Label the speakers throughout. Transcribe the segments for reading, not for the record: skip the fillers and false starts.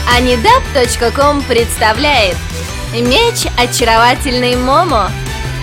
Speaker 1: Anidap.com представляет Меч очаровательный Момо.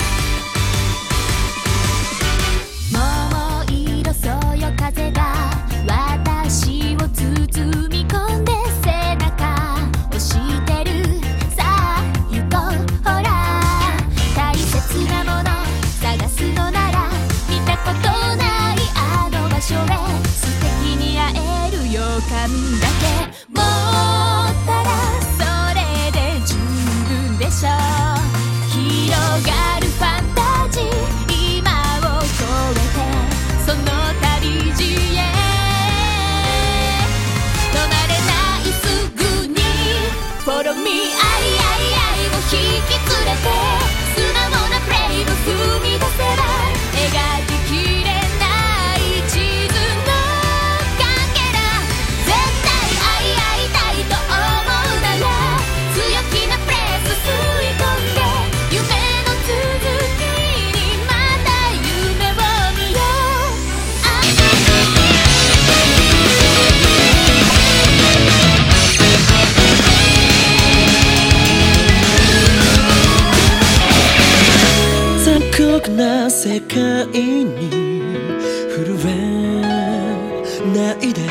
Speaker 2: 世界に震えないで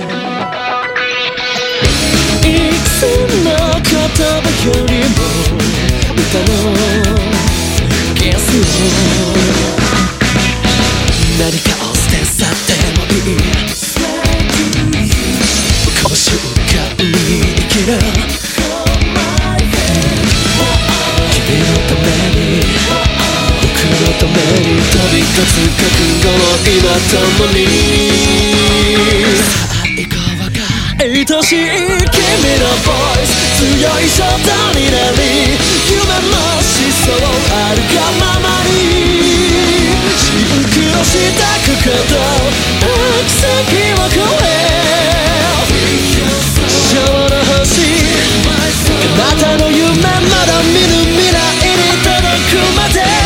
Speaker 2: いくつの言葉よりも歌のゲスを何かを捨て去ってもいいこの瞬間に生きる君のために僕のために飛び立つ覚悟を今共に最後は愛しい君のボイス強い衝動になり夢もしそうあるがままにシンクロしたくこと奇跡を超え昭和の星あなたの夢まだ見ぬ未来に届くまで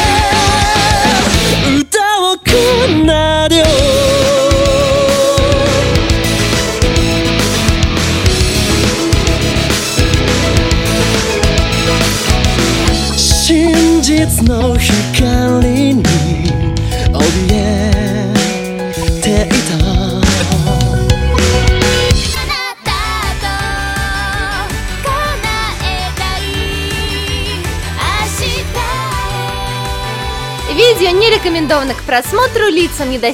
Speaker 2: 真実の光に怯えていた
Speaker 1: Видео не рекомендовано к просмотру лицам, не достигшим